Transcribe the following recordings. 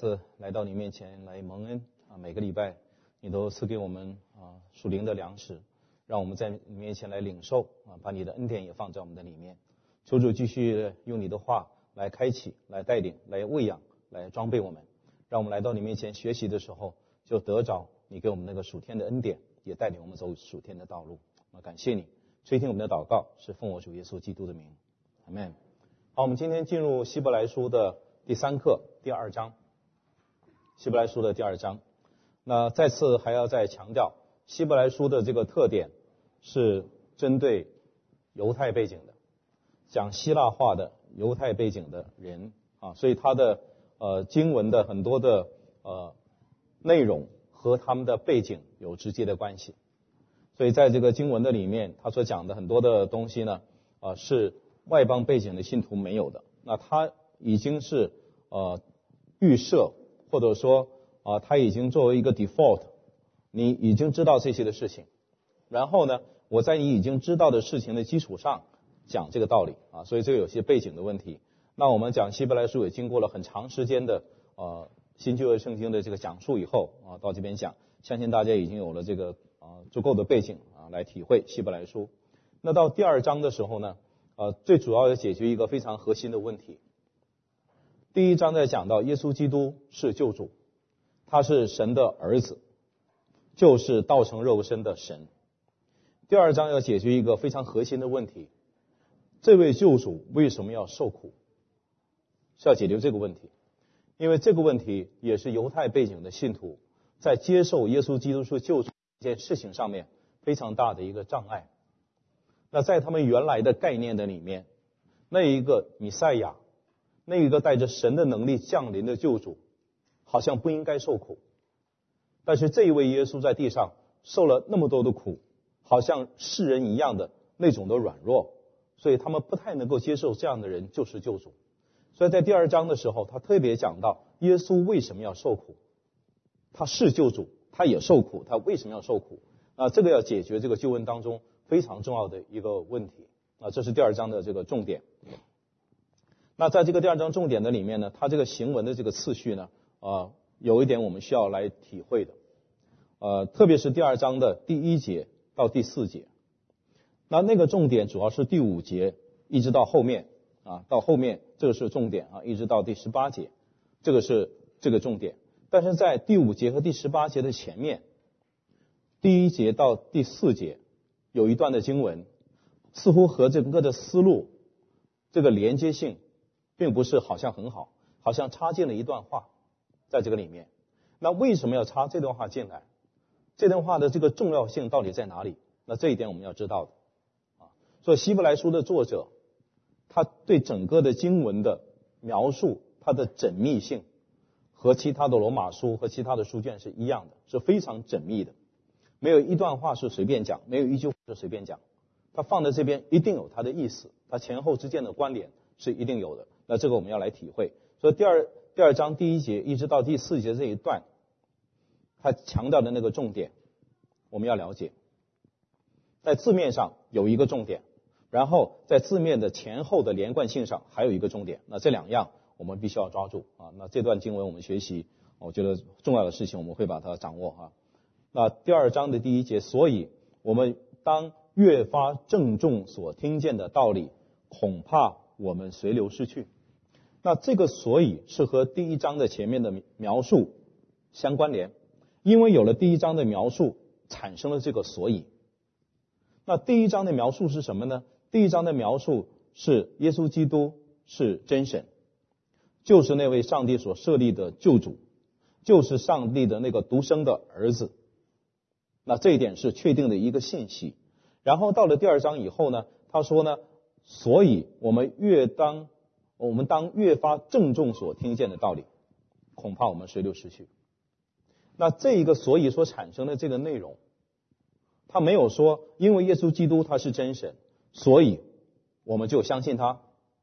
次来到你面前来蒙恩啊，每个礼拜你都赐给我们属灵的粮食，让我们在你面前来领受啊，把你的恩典也放在我们的里面。求主继续用你的话来开启、来带领、来喂养、来装备我们，让我们来到你面前学习的时候，就得着你给我们那个属天的恩典，也带领我们走属天的道路。感谢你垂听我们的祷告，是奉我主耶稣基督的名，阿们。好，我们今天进入希伯来书的第3课第2章。希伯来书的第2章，那再次还要再强调，希伯来书的这个特点是针对犹太背景的，讲希腊话的犹太背景的人啊，所以他的经文的很多的内容和他们的背景有直接的关系。所以在这个经文的里面，他所讲的很多的东西呢，是外邦背景的信徒没有的。那他已经是预设，或者说他已经作为一个 default， 你已经知道这些的事情，然后呢，我在你已经知道的事情的基础上讲这个道理啊，所以这个有些背景的问题。那我们讲希伯来书也经过了很长时间的新旧约圣经的这个讲述以后啊，到这边讲，相信大家已经有了这个足够的背景啊，来体会希伯来书。那到第2章的时候呢，最主要要解决一个非常核心的问题。第1章在讲到耶稣基督是救主，他是神的儿子，就是道成肉身的神。第2章要解决一个非常核心的问题，这位救主为什么要受苦？是要解决这个问题，因为这个问题也是犹太背景的信徒在接受耶稣基督是救主这件事情上面非常大的一个障碍。那在他们原来的概念的里面，那一个弥赛亚，那一个带着神的能力降临的救主，好像不应该受苦。但是这一位耶稣在地上受了那么多的苦，好像世人一样的那种的软弱，所以他们不太能够接受这样的人就是救主。所以在第2章的时候，他特别讲到耶稣为什么要受苦。他是救主，他也受苦，他为什么要受苦？这个要解决这个救恩当中非常重要的一个问题这是第2章的这个重点。那在这个第2章重点的里面呢，它这个行文的这个次序呢，有一点我们需要来体会的，特别是第2章的第1节到第4节。那个重点主要是第5节一直到后面到后面这个是重点一直到第18节，这个是这个重点。但是在第5节和第18节的前面，第1节到第4节有一段的经文，似乎和整个的思路这个连接性并不是好像很好，好像插进了一段话在这个里面。那为什么要插这段话进来？这段话的这个重要性到底在哪里？那这一点我们要知道的所以希伯来书的作者，他对整个的经文的描述，它的缜密性和其他的罗马书和其他的书卷是一样的，是非常缜密的，没有一段话是随便讲，没有一句话是随便讲，他放在这边一定有他的意思，他前后之间的关联是一定有的。那这个我们要来体会。所以第二章第1节一直到第4节这一段，他强调的那个重点我们要了解。在字面上有一个重点，然后在字面的前后的连贯性上还有一个重点，那这2样我们必须要抓住那这段经文我们学习，我觉得重要的事情我们会把它掌握那第2章的第1节，所以我们当越发郑重所听见的道理，恐怕我们随流失去。那这个所以是和第1章的前面的描述相关联，因为有了第1章的描述，产生了这个所以。那第1章的描述是什么呢？第1章的描述是耶稣基督是真神，就是那位上帝所设立的救主，就是上帝的那个独生的儿子。那这一点是确定的一个信息。然后到了第2章以后呢，他说呢，所以我们当越发郑重所听见的道理，恐怕我们随流失去。那这一个所以所产生的这个内容，他没有说因为耶稣基督他是真神，所以我们就相信他。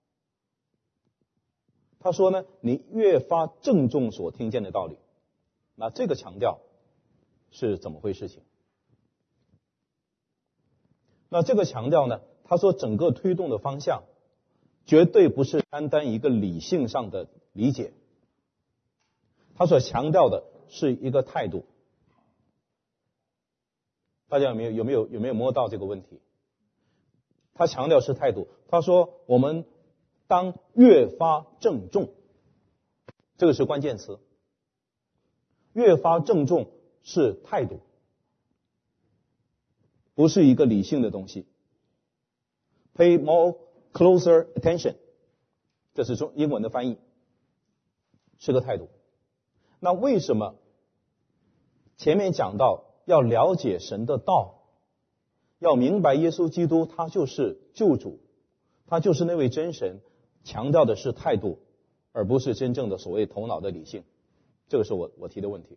他说呢，你越发郑重所听见的道理。那这个强调是怎么回事情？那这个强调呢，他说整个推动的方向绝对不是单单一个理性上的理解， 他所强调的是一个态度。大家有没有摸到这个问题？他强调是态度，他说我们当越发郑重，这个是关键词。越发郑重是态度，不是一个理性的东西。Pay more closer attention， 这是英文的翻译，是个态度。那为什么前面讲到要了解神的道，要明白耶稣基督他就是救主，他就是那位真神，强调的是态度，而不是真正的所谓头脑的理性？这个是我提的问题。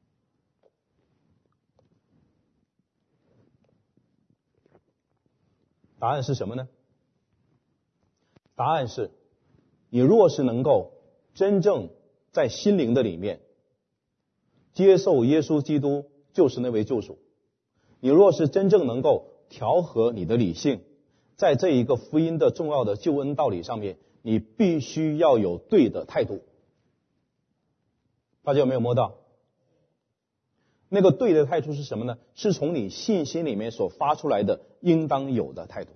答案是什么呢？答案是，你若是能够真正在心灵的里面接受耶稣基督就是那位救主，你若是真正能够调和你的理性，在这一个福音的重要的救恩道理上面，你必须要有对的态度。大家有没有摸到？那个对的态度是什么呢？是从你信心里面所发出来的应当有的态度。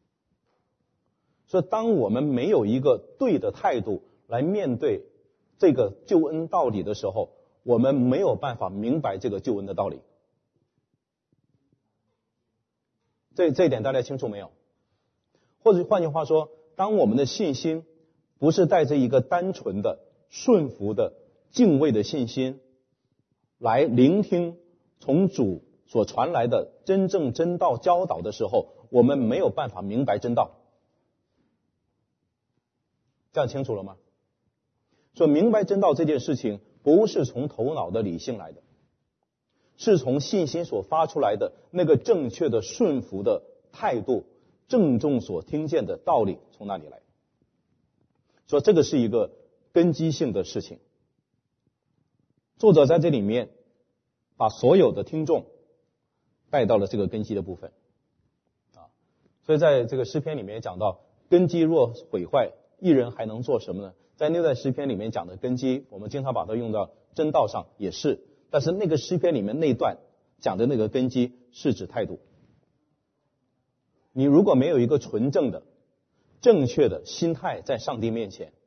所以当我们没有一个对的态度来面对这个救恩道理的时候，我们没有办法明白这个救恩的道理。这一点大家清楚没有？或者换句话说，当我们的信心不是带着一个单纯的顺服的敬畏的信心来聆听从主所传来的真正真道教导的时候，我们没有办法明白真道。这样清楚了吗？所以明白真道这件事情不是从头脑的理性来的，是从信心所发出来的那个正确的顺服的态度，郑重所听见的道理从那里来。所以这个是一个根基性的事情。作者在这里面把所有的听众带到了这个根基的部分啊，所以在这个诗篇里面也讲到，根基若毁坏，一人还能做什么呢？在那段诗篇里面讲的根基，我们经常把它用到真道上也是，但是那个诗篇里面那段讲的那个根基是指态度。你如果没有一个纯正的正确的心态在上帝面前，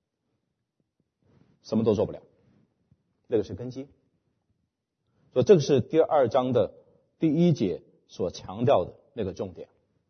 什么都做不了，那个是根基。所以这个是第2章的第1节所强调的那个重点。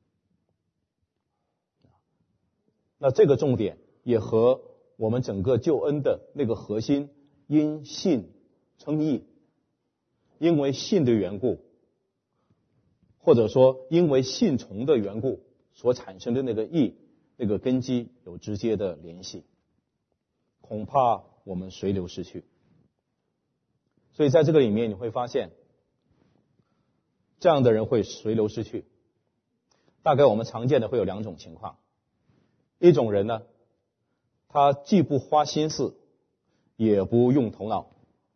那这个重点也和我们整个救恩的那个核心，因信称义，因为信的缘故，或者说因为信从的缘故所产生的那个义，那个根基有直接的联系，恐怕我们随流失去。所以在这个里面你会发现，这样的人会随流失去。大概我们常见的会有2种情况。一种人呢，他既不花心思，也不用头脑。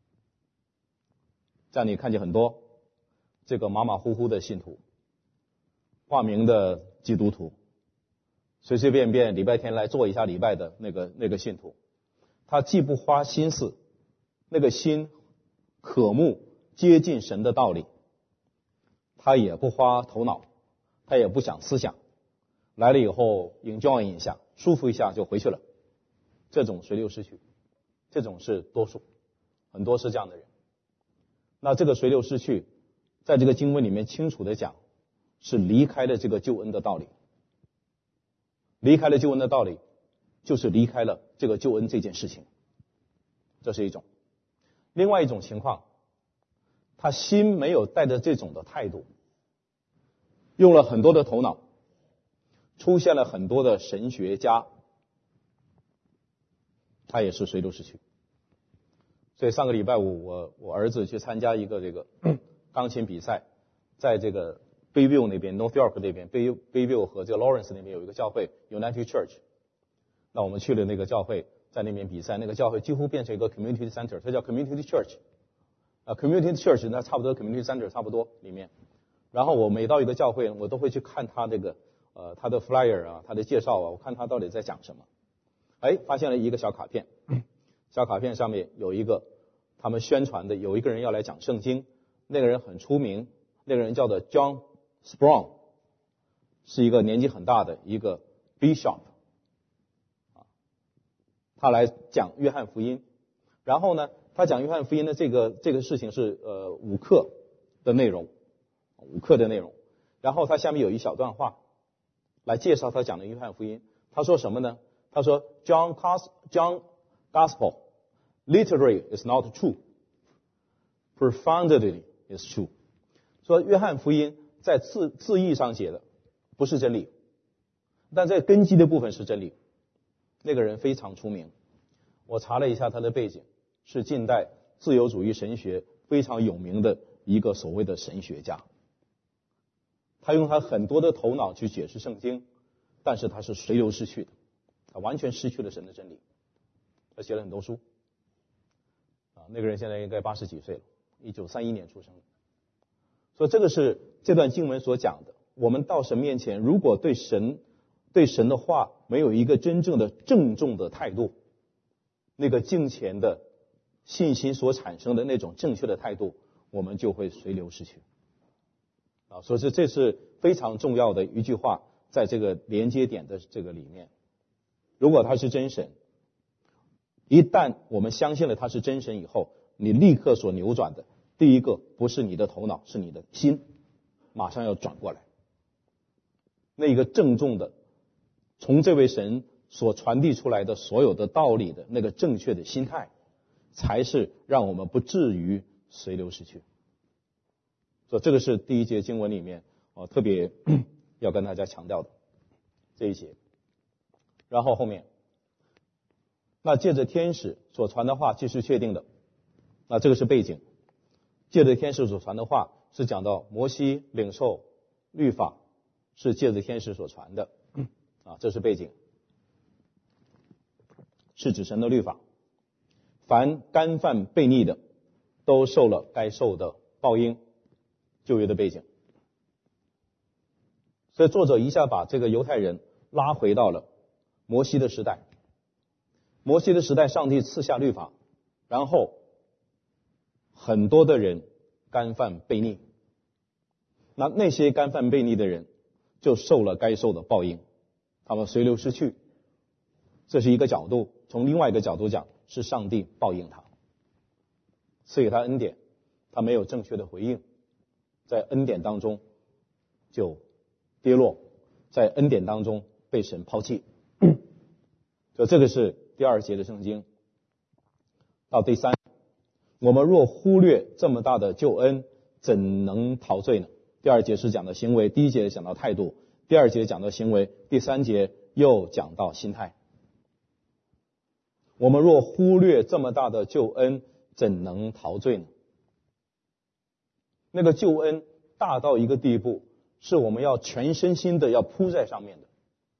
这样你看见很多这个马马虎虎的信徒，挂名的基督徒，随随便便礼拜天来做一下礼拜的那个信徒，他既不花心思，那个心渴慕接近神的道理，他也不花头脑，他也不想思想，来了以后 enjoy 一下，舒服一下就回去了，这种随流失去，这种是多数，很多是这样的人。那这个随流失去，在这个经文里面清楚的讲，是离开了这个救恩的道理。离开了救恩的道理，就是离开了这个救恩这件事情，这是一种。另外一种情况，他心没有带着这种的态度，用了很多的头脑，出现了很多的神学家，他也是随流失去。所以上个礼拜五我儿子去参加一个这个钢琴比赛，在这个 Bayview 那边 North York 那边 Bayview 和这个 Lawrence 那边有一个教会 United Church， 那我们去了那个教会，在那边比赛，那个教会几乎变成一个 community center， 它叫 community church community church 那差不多 community center 差不多里面。然后我每到一个教会，我都会去看他这个他的 flyer 啊，他的介绍啊，我看他到底在讲什么。发现了一个小卡片，小卡片上面有一个他们宣传的有一个人要来讲圣经，那个人很出名，那个人叫做 John Sproul， 是一个年纪很大的一个 bishop， 他来讲约翰福音。然后呢，他讲约翰福音的这个事情是5课的内容，5课的内容。然后他下面有一小段话来介绍他讲的约翰福音。他说什么呢？他说 John Gospel literally is not true, profoundly is true。 说约翰福音在字义上写的不是真理，但在根基的部分是真理。那个人非常出名，我查了一下他的背景，是近代自由主义神学非常有名的一个所谓的神学家。他用他很多的头脑去解释圣经，但是他是随流失去的，他完全失去了神的真理。他写了很多书那个人现在应该80几岁了，1931年出生的。所以这个是这段经文所讲的，我们到神面前，如果对神的话没有一个真正的郑重的态度，那个敬虔的信心所产生的那种正确的态度，我们就会随流失去所以这是非常重要的一句话，在这个连接点的这个里面。如果他是真神，一旦我们相信了他是真神以后，你立刻所扭转的第一个不是你的头脑，是你的心，马上要转过来。那一个郑重的从这位神所传递出来的所有的道理的那个正确的心态，才是让我们不至于随流失去。所以这个是第一节经文里面特别要跟大家强调的这一节。然后后面，那借着天使所传的话既是确定的，那这个是背景。借着天使所传的话是讲到摩西领受律法是借着天使所传的这是背景，是指神的律法。凡干犯悖逆的都受了该受的报应，旧约的背景。所以作者一下把这个犹太人拉回到了摩西的时代。摩西的时代，上帝赐下律法，然后很多的人干犯悖逆，那些干犯悖逆的人就受了该受的报应，他们随流失去。这是一个角度，从另外一个角度讲，是上帝报应他，赐给他恩典，他没有正确的回应，在恩典当中就跌落，在恩典当中被神抛弃。所以这个是第2节的圣经。到第3，我们若忽略这么大的救恩，怎能逃罪呢？第2节是讲到行为，第1节讲到态度，第2节讲到行为，第3节又讲到心态。我们若忽略这么大的救恩，怎能逃罪呢？那个救恩大到一个地步，是我们要全身心的要扑在上面的。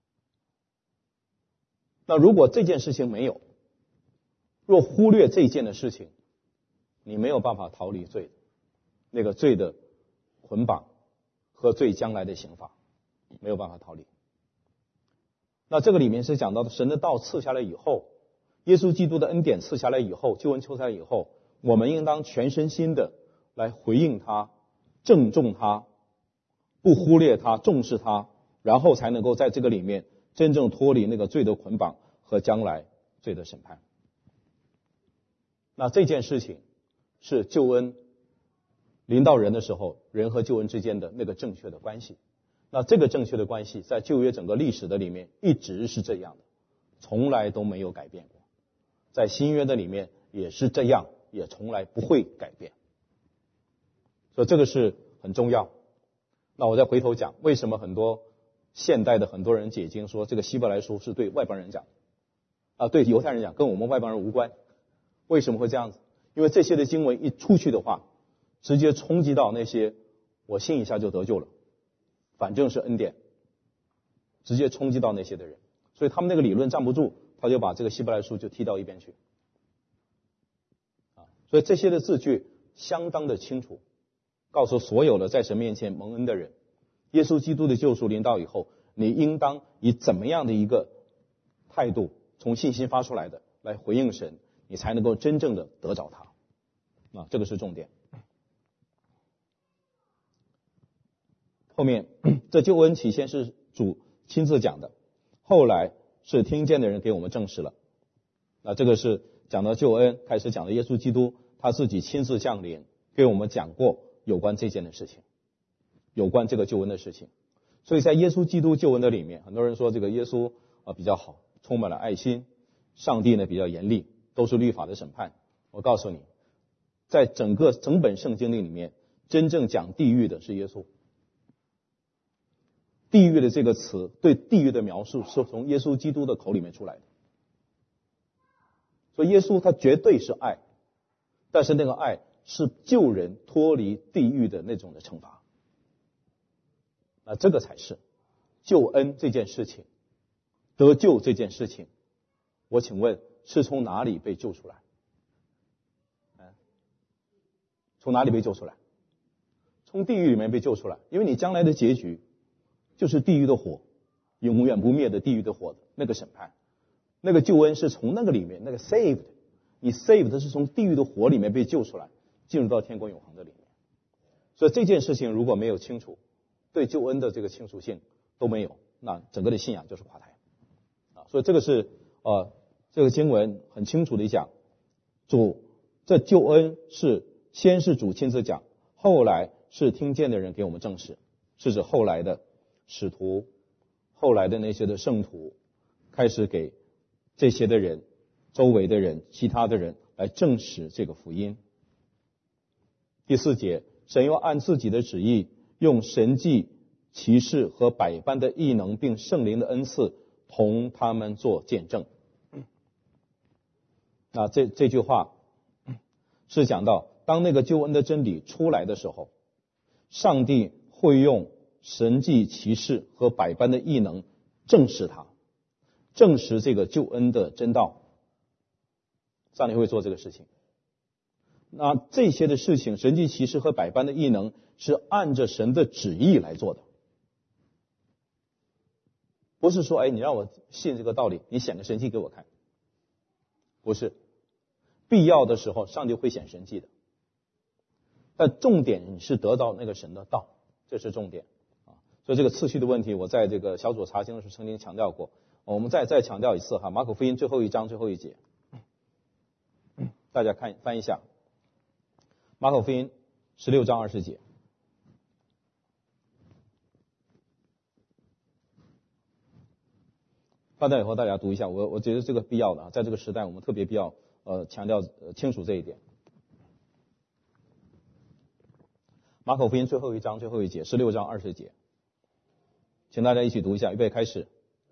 那如果这件事情没有，若忽略这件的事情，你没有办法逃离罪的那个罪的捆绑和罪将来的刑罚，没有办法逃离。那这个里面是讲到的神的道赐下来以后，耶稣基督的恩典赐下来以后，救恩赐下来以后，我们应当全身心的来回应他，郑重他，不忽略他，重视他，然后才能够在这个里面真正脱离那个罪的捆绑和将来罪的审判。那这件事情是救恩临到人的时候，人和救恩之间的那个正确的关系。那这个正确的关系在旧约整个历史的里面一直是这样的，从来都没有改变过。在新约的里面也是这样，也从来不会改变。所以这个是很重要。那我再回头讲，为什么很多现代的很多人解经说这个希伯来书是对外邦人讲对犹太人讲，跟我们外邦人无关。为什么会这样子？因为这些的经文一出去的话，直接冲击到那些我信一下就得救了，反正是恩典，直接冲击到那些的人，所以他们那个理论站不住，他就把这个希伯来书就踢到一边去所以这些的字句相当的清楚，告诉所有的在神面前蒙恩的人，耶稣基督的救赎临到以后，你应当以怎么样的一个态度，从信心发出来的来回应神，你才能够真正的得着他。 这个是重点。后面这救恩起先是主亲自讲的，后来是听见的人给我们证实了。这个是讲到救恩，开始讲的耶稣基督他自己亲自降临，给我们讲过有关这件的事情，有关这个救恩的事情。所以在耶稣基督救恩的里面，很多人说这个耶稣比较好，充满了爱心，上帝呢比较严厉，都是律法的审判。我告诉你，在整本圣经里面，真正讲地狱的是耶稣。地狱的这个词，对地狱的描述是从耶稣基督的口里面出来的。所以耶稣他绝对是爱，但是那个爱是救人脱离地狱的那种的惩罚。这个才是救恩这件事情，得救这件事情，我请问是从哪里被救出来？从哪里被救出来？从地狱里面被救出来，因为你将来的结局就是地狱的火，永远不灭的地狱的火，那个审判，那个救恩是从那个里面，那个 saved， 你 saved 是从地狱的火里面被救出来，进入到天国永恒的里面。所以这件事情如果没有清楚，对救恩的这个清楚性都没有，那整个的信仰就是垮台。所以这个是这个经文很清楚的讲，这救恩是先是主亲自讲，后来是听见的人给我们证实，是指后来的使徒，后来的那些的圣徒开始给这些的人、周围的人、其他的人来证实这个福音。第4节，神又按自己的旨意，用神迹、奇事和百般的异能，并圣灵的恩赐，同他们做见证。这句话是讲到，当那个救恩的真理出来的时候，上帝会用神迹、奇事和百般的异能证实它，证实这个救恩的真道。上帝会做这个事情。那这些的事情，神迹、奇事和百般的异能，是按着神的旨意来做的，不是说你让我信这个道理，你显个神迹给我看，不是。必要的时候上帝会显神迹的，但重点你是得到那个神的道，这是重点。所以这个次序的问题，我在这个小组查经的时候曾经强调过，我们再强调一次马可福音最后一章最后一节，大家翻一下马可福音16章20节。翻到以后大家读一下，我觉得这个必要的，在这个时代我们特别必要强调清楚这一点。马可福音最后一章最后一节，16章20节，请大家一起读一下，预备开始。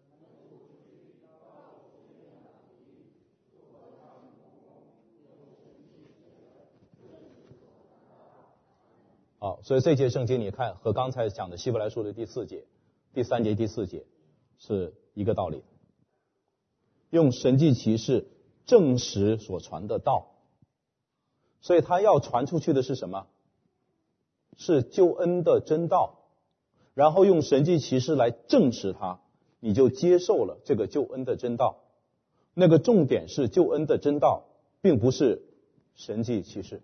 好，所以这节圣经你看和刚才讲的希伯来书的第4节、第3节、第4节是一个道理，用神迹奇事证实所传的道。所以他要传出去的是什么？是救恩的真道，然后用神迹奇事来证实它，你就接受了这个救恩的真道。那个重点是救恩的真道，并不是神迹奇事，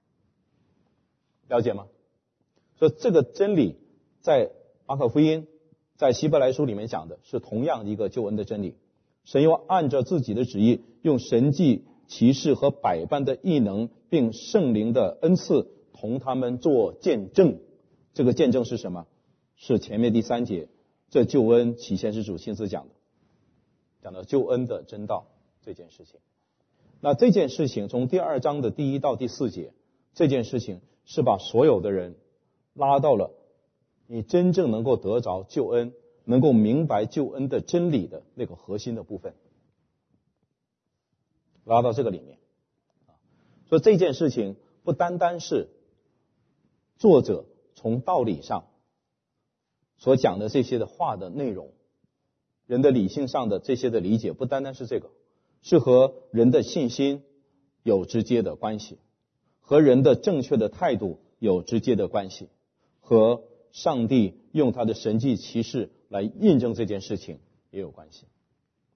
了解吗？所以这个真理在马可福音、在希伯来书里面讲的是同样一个救恩的真理。神又按照自己的旨意，用神迹奇事和百般的异能，并圣灵的恩赐，同他们做见证。这个见证是什么？是前面第3节，这救恩起先是主亲自讲的，讲到救恩的真道这件事情。那这件事情从第2章的第1到第4节，这件事情是把所有的人拉到了你真正能够得着救恩，能够明白救恩的真理的那个核心的部分，拉到这个里面。所以这件事情不单单是作者从道理上所讲的这些的话的内容，人的理性上的这些的理解，不单单是这个，是和人的信心有直接的关系，和人的正确的态度有直接的关系，和上帝用他的神迹奇事来印证这件事情也有关系，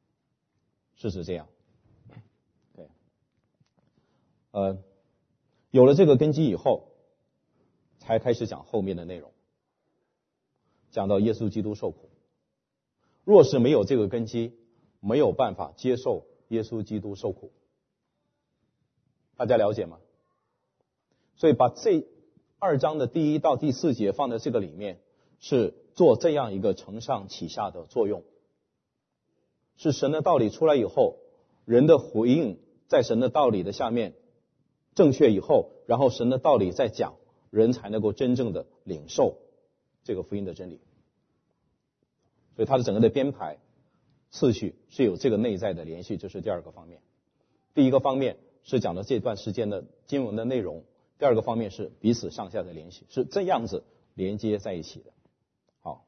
是指这样。对， 有了这个根基以后，才开始讲后面的内容，讲到耶稣基督受苦。若是没有这个根基，没有办法接受耶稣基督受苦。大家了解吗？所以把这2章的第1到第4节放在这个里面，是做这样一个承上启下的作用。是神的道理出来以后，人的回应在神的道理的下面正确以后，然后神的道理再讲，人才能够真正的领受这个福音的真理。所以它的整个的编排次序是有这个内在的联系，这是第2个方面。第一个方面是讲了这段时间的经文的内容，第2个方面是彼此上下的联系，是这样子连接在一起的。好，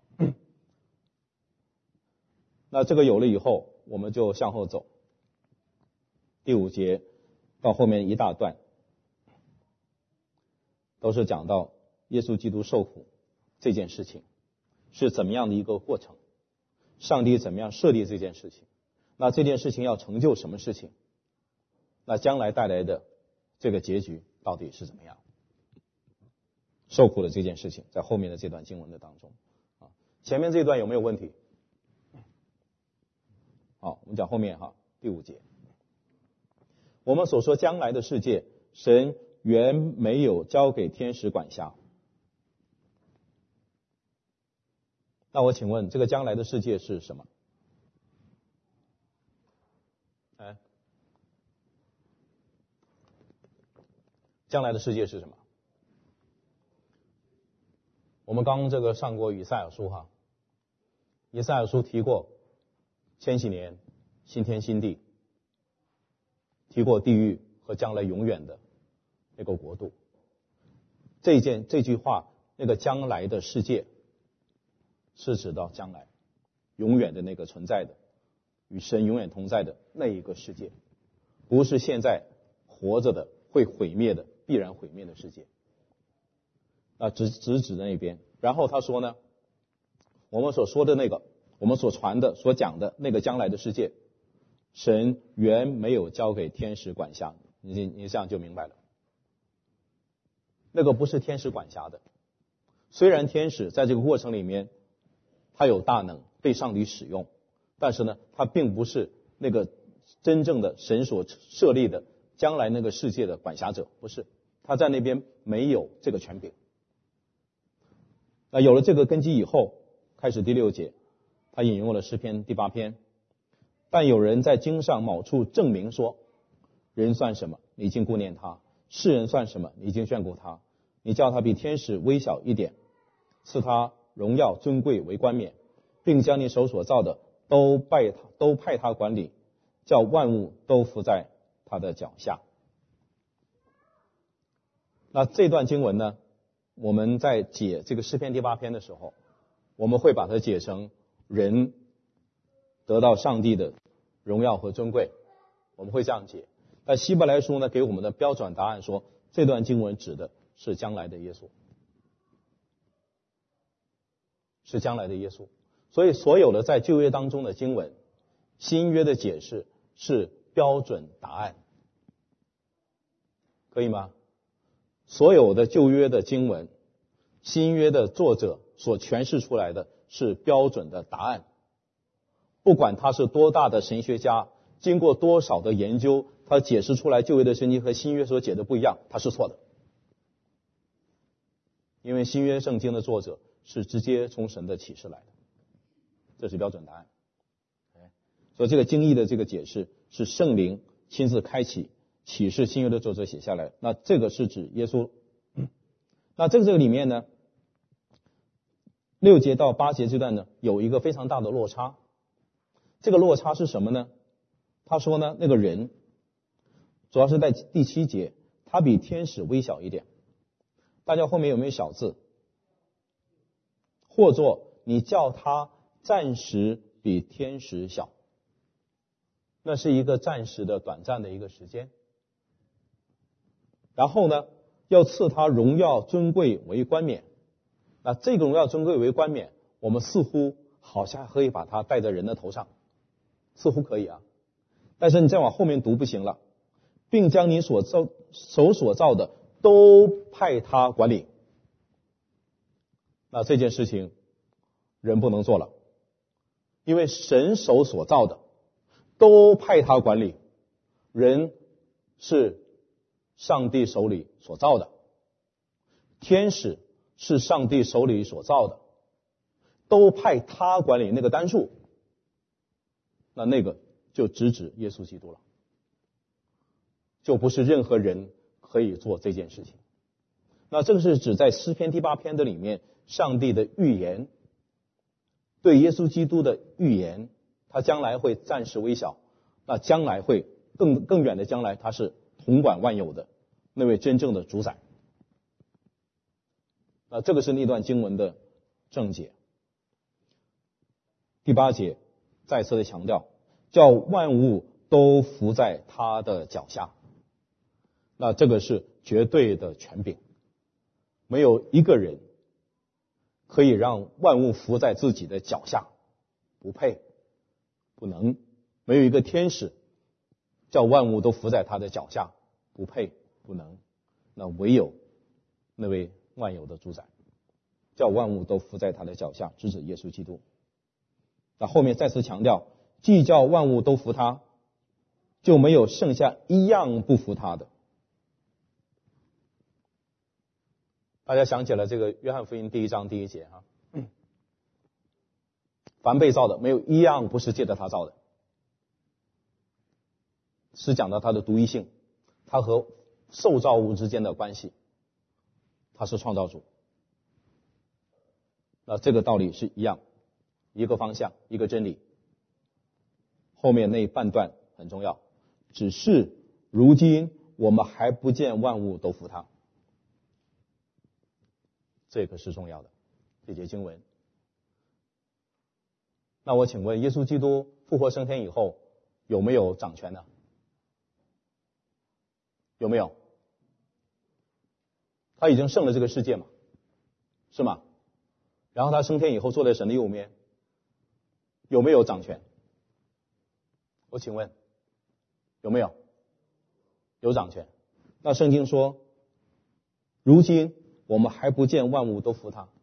那这个有了以后，我们就向后走。第5节到后面一大段都是讲到耶稣基督受苦这件事情是怎么样的一个过程，上帝怎么样设立这件事情，那这件事情要成就什么事情，那将来带来的这个结局到底是怎么样，受苦的这件事情在后面的这段经文的当中。前面这段有没有问题？好，我们讲后面第5节。我们所说将来的世界，神原没有交给天使管辖。那我请问这个将来的世界是什么？将来的世界是什么？我们刚这个上过以赛亚书以赛亚书提过千禧年新天新地，提过地狱和将来永远的那个国度。这句话，那个将来的世界是指到将来永远的那个存在的与神永远同在的那一个世界，不是现在活着的会毁灭的必然毁灭的世界。只指那边。然后他说呢，我们所说的那个，我们所传的所讲的那个将来的世界，神原没有交给天使管辖。你这样就明白了，那个不是天使管辖的。虽然天使在这个过程里面他有大能被上帝使用，但是呢，他并不是那个真正的神所设立的将来那个世界的管辖者，不是，他在那边没有这个权柄。那有了这个根基以后，开始第6节，他引用了诗篇第8篇。但有人在经上某处证明说，人算什么，你竟顾念他；世人算什么，你竟眷顾他。你叫他比天使微小一点，赐他荣耀尊贵为冠冕，并将你手所造的都派他管理，叫万物都伏在他的脚下。那这段经文呢，我们在解这个诗篇第8篇的时候，我们会把它解成人得到上帝的荣耀和尊贵，我们会这样解。但希伯来书呢，给我们的标准答案说，这段经文指的是将来的耶稣，是将来的耶稣。所以所有的在旧约当中的经文，新约的解释是标准答案，可以吗？所有的旧约的经文，新约的作者所诠释出来的是标准的答案。不管他是多大的神学家，经过多少的研究，他解释出来旧约的圣经和新约所解的不一样，他是错的。因为新约圣经的作者是直接从神的启示来的，这是标准答案。所以这个经义的这个解释是圣灵亲自开启启示新约的作者写下来，那这个是指耶稣。那这个里面呢，6节到8节这段呢，有一个非常大的落差。这个落差是什么呢？他说呢，那个人主要是在第7节，他比天使微小一点。大家后面有没有小字？或作你叫他暂时比天使小，那是一个暂时的短暂的一个时间。然后呢，要赐他荣耀尊贵为冠冕。那这个荣耀尊贵为冠冕，我们似乎好像可以把它戴在人的头上，似乎可以啊。但是你再往后面读不行了，并将你手所造的都派他管理。那这件事情人不能做了，因为神手所造的都派他管理，人是上帝手里所造的，天使是上帝手里所造的，都派他管理那个单数，那个就直指耶稣基督了，就不是任何人可以做这件事情。那这个是指在诗篇第8篇的里面，上帝的预言，对耶稣基督的预言，他将来会暂时微小，那将来会更远的将来，他是统管万有的那位真正的主宰。那这个是那段经文的正解。第8节再次的强调，叫万物都伏在他的脚下。那这个是绝对的权柄，没有一个人可以让万物伏在自己的脚下，不配，不能。没有一个天使叫万物都伏在他的脚下，不配，不能。那唯有那位万有的主宰，叫万物都伏在他的脚下，直指耶稣基督。那后面再次强调，既叫万物都服他，就没有剩下一样不服他的。大家想起了这个约翰福音第1章第1节哈，凡被造的没有一样不是借着他造的，是讲到他的独一性，他和受造物之间的关系，他是创造主。那这个道理是一样，一个方向，一个真理。后面那半段很重要，只是如今我们还不见万物都服他，这个是重要的，这节经文。那我请问，耶稣基督复活升天以后有没有掌权呢？有没有？他已经胜了这个世界嘛，是吗？然后他升天以后坐在神的右边，有没有掌权？我请问有没有？有掌权。那圣经说，如今我们还不见万物都服他，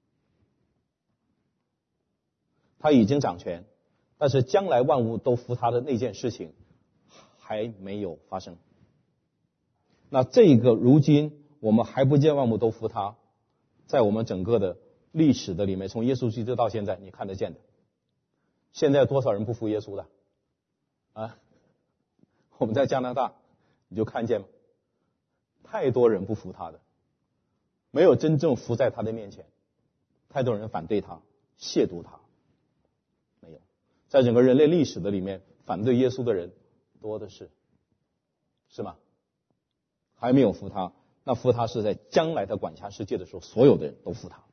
他已经掌权，但是将来万物都服他的那件事情还没有发生。那这个如今我们还不见万物都服他，在我们整个的历史的里面，从耶稣基督到现在你看得见的。现在多少人不服耶稣的啊？我们在加拿大你就看见吗？太多人不服他的，没有真正服在他的面前，太多人反对他，亵渎他，没有。在整个人类历史的里面，反对耶稣的人多的是，是吗？还没有服他，那服他是在将来的管辖世界的时候，所有的人都服他。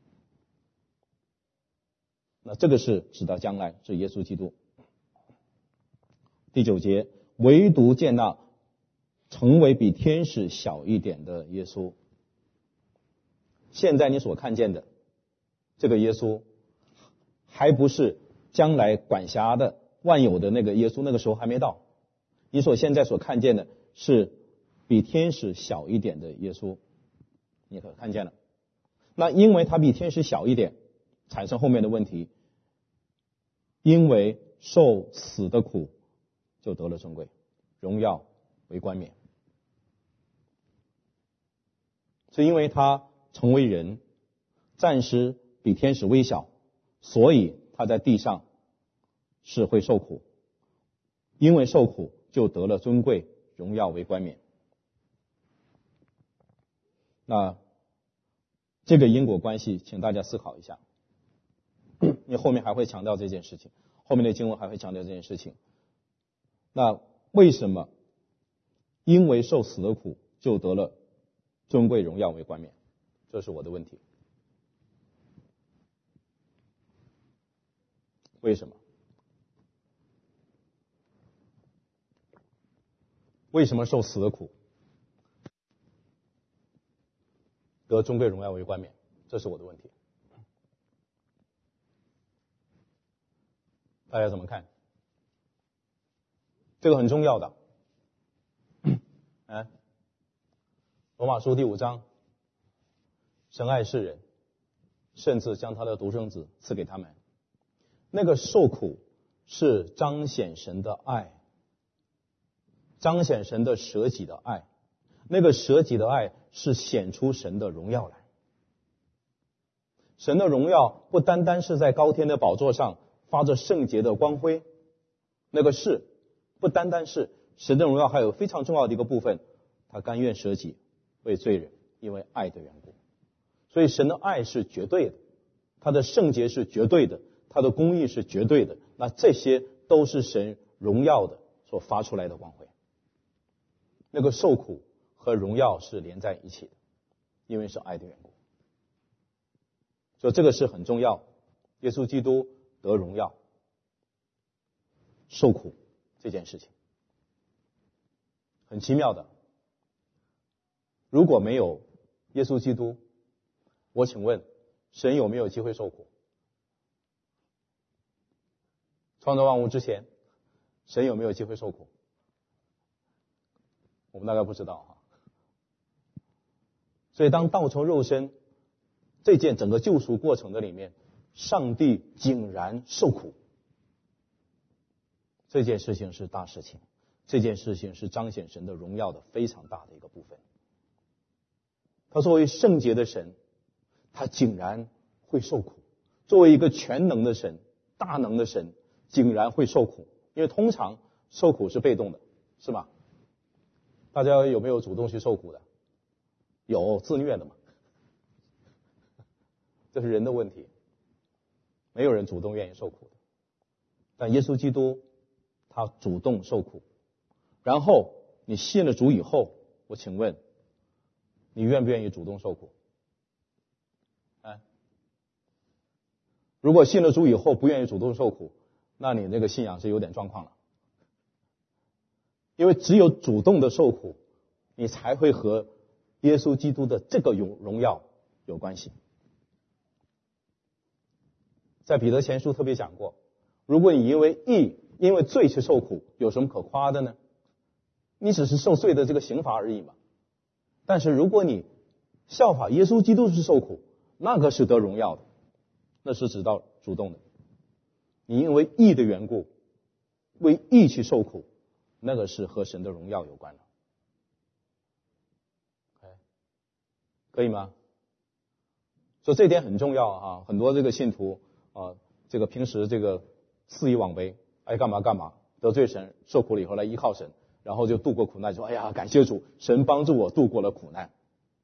那这个是指到将来，是耶稣基督。第9节，唯独见那成为比天使小一点的耶稣。现在你所看见的这个耶稣，还不是将来管辖的万有的那个耶稣，那个时候还没到。你现在所看见的是比天使小一点的耶稣，你可看见了。那因为他比天使小一点，产生后面的问题，因为受死的苦，就得了尊贵，荣耀为冠冕。是因为他成为人，暂时比天使微小，所以他在地上是会受苦，因为受苦就得了尊贵，荣耀为冠冕。那这个因果关系请大家思考一下，因为后面还会强调这件事情，后面的经文还会强调这件事情。那为什么因为受死的苦就得了尊贵荣耀为冠冕？这是我的问题。为什么？为什么受死的苦得尊贵荣耀为冠冕？这是我的问题。大家怎么看？这个很重要的。 罗马书第5章，神爱世人，甚至将他的独生子赐给他们。那个受苦是彰显神的爱，彰显神的舍己的爱。那个舍己的爱是显出神的荣耀来。神的荣耀不单单是在高天的宝座上发着圣洁的光辉，那个是不单单是神的荣耀，还有非常重要的一个部分，他甘愿舍己为罪人，因为爱的缘故。所以神的爱是绝对的，他的圣洁是绝对的，他的公义是绝对的，那这些都是神荣耀的所发出来的光辉。那个受苦和荣耀是连在一起的，因为是爱的缘故。所以这个是很重要，耶稣基督得荣耀受苦这件事情很奇妙的。如果没有耶稣基督，我请问神有没有机会受苦？创造万物之前，神有没有机会受苦？我们大概不知道哈。所以当道成肉身这件整个救赎过程的里面，上帝竟然受苦，这件事情是大事情，这件事情是彰显神的荣耀的非常大的一个部分。他作为圣洁的神，他竟然会受苦。作为一个全能的神，大能的神，竟然会受苦。因为通常受苦是被动的，是吧？大家有没有主动去受苦的？有，自虐的嘛。这是人的问题，没有人主动愿意受苦的。但耶稣基督他主动受苦，然后你信了主以后，我请问你愿不愿意主动受苦？如果信了主以后不愿意主动受苦，那你那个信仰是有点状况了。因为只有主动的受苦，你才会和耶稣基督的这个荣耀有关系。在彼得前书特别讲过，如果你因为罪去受苦，有什么可夸的呢？你只是受罪的这个刑罚而已嘛。但是如果你效法耶稣基督去受苦，那个是得荣耀的，那是指到主动的。你因为义的缘故，为义去受苦，那个是和神的荣耀有关的。可以吗？所以这一点很重要啊！很多这个信徒这个平时这个肆意妄为，爱干嘛干嘛，得罪神，受苦了以后来依靠神，然后就度过苦难，说哎呀感谢主，神帮助我度过了苦难。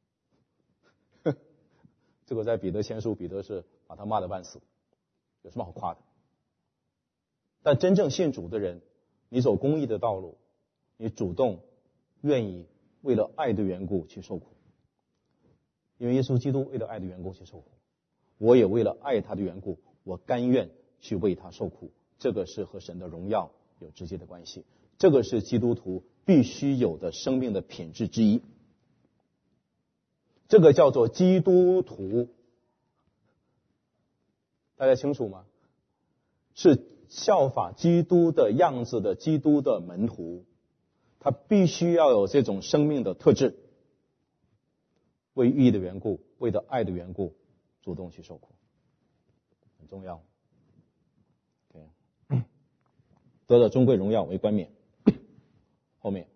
这个在彼得前书，彼得是把他骂得半死，有什么好夸的？但真正信主的人，你走公义的道路，你主动愿意为了爱的缘故去受苦，因为耶稣基督为了爱的缘故去受苦，我也为了爱他的缘故，我甘愿去为他受苦。这个是和神的荣耀有直接的关系，这个是基督徒必须有的生命的品质之一。这个叫做基督徒，大家清楚吗？是效法基督的样子的基督的门徒，他必须要有这种生命的特质，为义的缘故，为了爱的缘故，主动去受苦，很重要。得了尊贵荣耀为冠冕。后面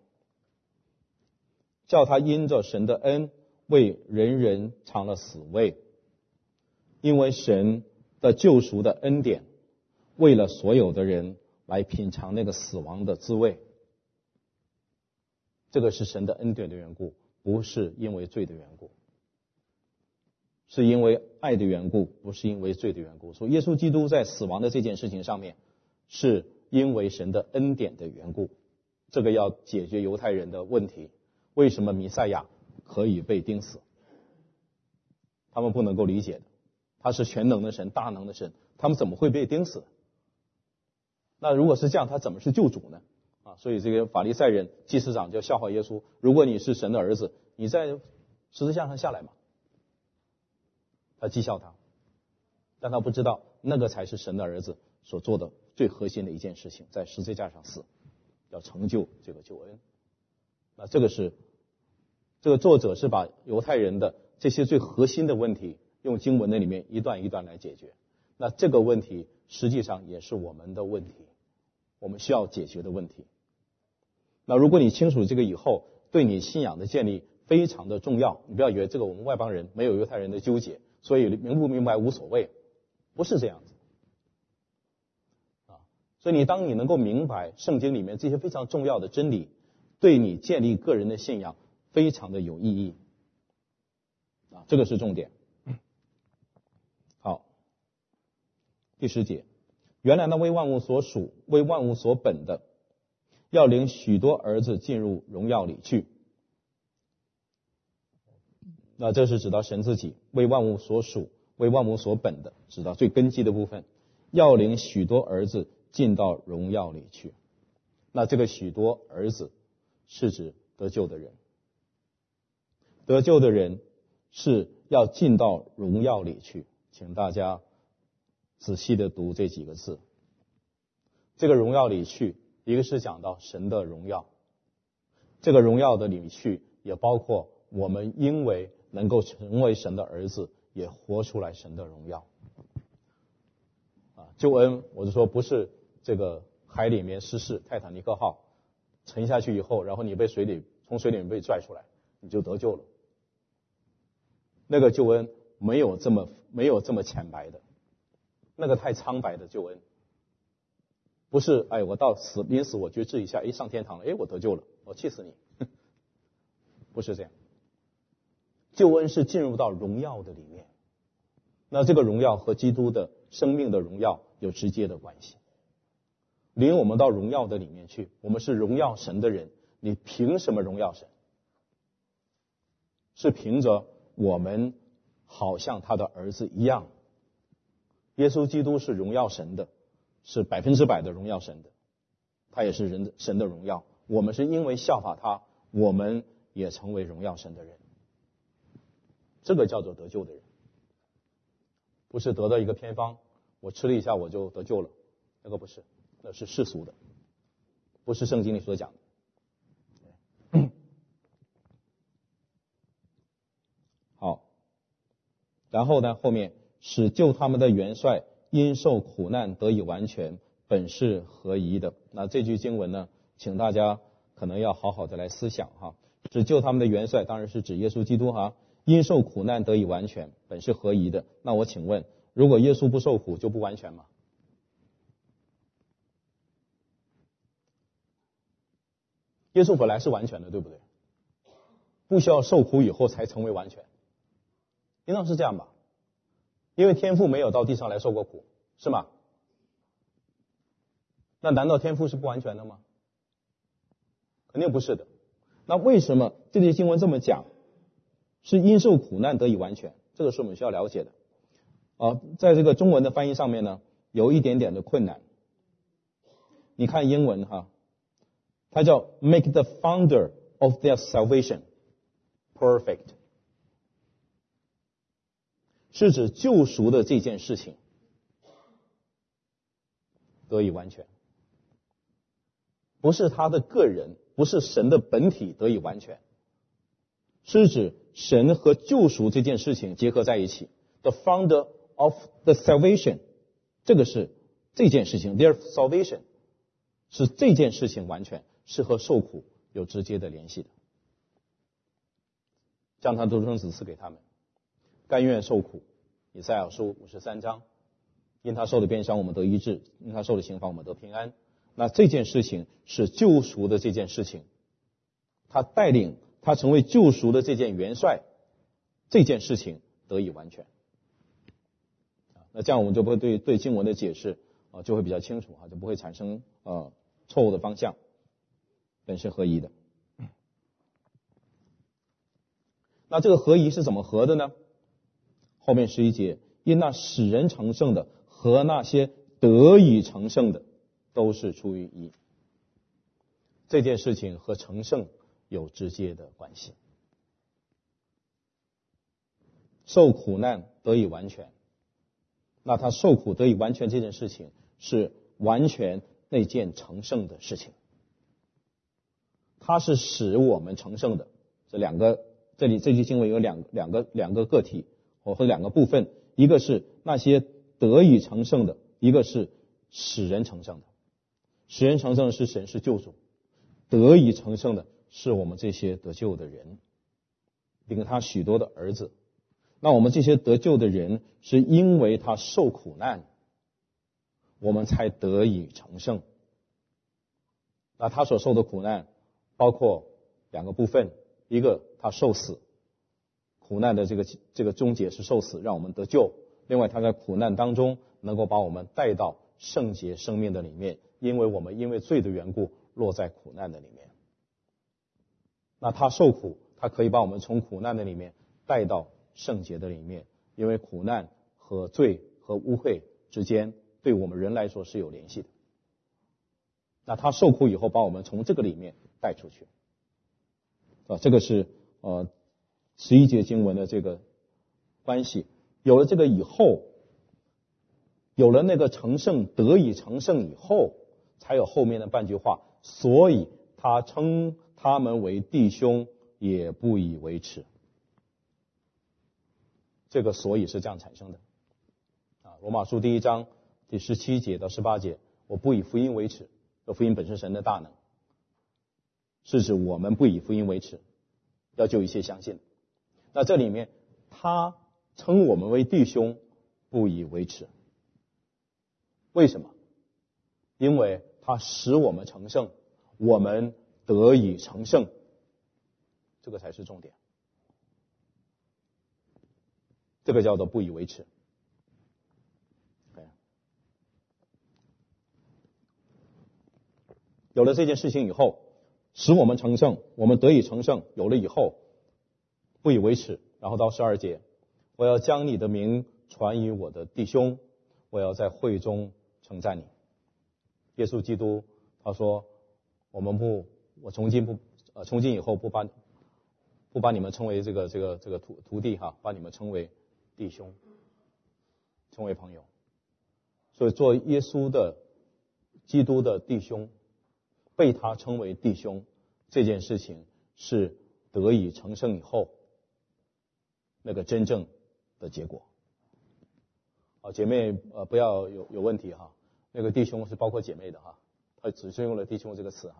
叫他因着神的恩为人人尝了死味，因为神的救赎的恩典为了所有的人来品尝那个死亡的滋味。这个是神的恩典的缘故，不是因为罪的缘故，是因为爱的缘故，不是因为罪的缘故。所以耶稣基督在死亡的这件事情上面，是因为神的恩典的缘故。这个要解决犹太人的问题，为什么弥赛亚可以被钉死？他们不能够理解的，他是全能的神，大能的神，他们怎么会被钉死？那如果是这样，他怎么是救主呢？所以这个法利赛人祭司长就笑话耶稣，如果你是神的儿子，你在十字架上下来嘛。他讥笑他，但他不知道那个才是神的儿子所做的最核心的一件事情，在十字架上死，要成就这个救恩。那这个是这个作者是把犹太人的这些最核心的问题用经文的里面一段一段来解决。那这个问题实际上也是我们的问题，我们需要解决的问题。那如果你清楚这个以后，对你信仰的建立非常的重要。你不要以为这个我们外邦人没有犹太人的纠结，所以明不明白无所谓，不是这样子。所以当你能够明白圣经里面这些非常重要的真理，对你建立个人的信仰非常的有意义。这个是重点。好，第10节，原来那为万物所属、为万物所本的，要领许多儿子进入荣耀里去。那这是指到神自己为万物所属、为万物所本的，指到最根基的部分，要领许多儿子进到荣耀里去。那这个许多儿子是指得救的人，得救的人是要进到荣耀里去。请大家仔细的读这几个字。这个荣耀里去，一个是讲到神的荣耀，这个荣耀的里去也包括我们因为能够成为神的儿子，也活出来神的荣耀。救恩，我就说不是这个海里面失事，泰坦尼克号沉下去以后，然后你从水里面被拽出来，你就得救了。那个救恩没有这么浅白的，那个太苍白的救恩，不是我到临死我决志一下，上天堂了，我得救了，我气死你，不是这样。救恩是进入到荣耀的里面，那这个荣耀和基督的生命的荣耀有直接的关系。领我们到荣耀的里面去，我们是荣耀神的人，你凭什么荣耀神？是凭着我们好像他的儿子一样。耶稣基督是荣耀神的，是100%的荣耀神的，他也是神的荣耀。我们是因为效法他，我们也成为荣耀神的人。这个叫做得救的人，不是得到一个偏方，我吃了一下我就得救了，那个不是，那是世俗的，不是圣经里所讲的。好，然后呢，后面使救他们的元帅因受苦难得以完全，本是合宜的。那这句经文呢，请大家可能要好好的来思想哈。使救他们的元帅当然是指耶稣基督哈，因受苦难得以完全，本是合宜的。那我请问，如果耶稣不受苦就不完全吗？耶稣本来是完全的，对不对？不需要受苦以后才成为完全，应当是这样吧？因为天父没有到地上来受过苦，是吗？那难道天父是不完全的吗？肯定不是的。那为什么这些经文这么讲？是因受苦难得以完全，这个是我们需要了解的。在这个中文的翻译上面呢，有一点点的困难。你看英文哈，它叫 make the founder of their salvation perfect， 是指救赎的这件事情得以完全，不是他的个人，不是神的本体得以完全，是指神和救赎这件事情结合在一起。The founder of the salvation， 这个是这件事情 their salvation， 是这件事情完全是和受苦有直接的联系的。将他独生子赐给他们，甘愿受苦。以赛亚书53章，因他受的鞭伤我们得医治，因他受的刑罚我们得平安。那这件事情是救赎的这件事情，他带领他成为救赎的这件元帅，这件事情得以完全。那这样我们就不会对经文的解释就会比较清楚就不会产生错误的方向，本是合宜的。那这个合宜是怎么合的呢？后面11节，因那使人成圣的和那些得以成圣的都是出于义。这件事情和成圣有直接的关系。受苦难得以完全，那他受苦得以完全这件事情是完全那件成圣的事情，它是使我们成圣的。这两个这句经文有两个个体或两个部分，一个是那些得以成圣的，一个是使人成圣的。使人成圣是神，是救主；得以成圣的是我们这些得救的人，领他许多的儿子。那我们这些得救的人，是因为他受苦难，我们才得以成圣。那他所受的苦难包括两个部分，一个他受死，苦难的这个终结是受死，让我们得救；另外他在苦难当中能够把我们带到圣洁生命的里面，因为我们因为罪的缘故落在苦难的里面。那他受苦，他可以把我们从苦难的里面带到圣洁的里面，因为苦难和罪和污秽之间对我们人来说是有联系的。那他受苦以后把我们从这个里面带出去这个是11节经文的这个关系。有了这个以后，有了那个成圣，得以成圣以后，才有后面的半句话，所以他称他们为弟兄，也不以为耻。这个所以是这样产生的罗马书第1章第17节到18节，我不以福音为耻，这福音本是神的大能，是指我们不以福音为耻，要救一切相信。那这里面他称我们为弟兄，不以为耻。为什么？因为他使我们成圣，我们得以成圣，这个才是重点。这个叫做不以为耻。有了这件事情以后，使我们成圣，我们得以成圣，有了以后不以为耻。然后到12节，我要将你的名传于我的弟兄，我要在会中称赞你。耶稣基督他说，我从今以后不把你们称为这个徒弟把你们称为弟兄，称为朋友。所以做耶稣的基督的弟兄，被他称为弟兄，这件事情是得以成圣以后那个真正的结果。姐妹不要有问题那个弟兄是包括姐妹的他只是用了弟兄这个词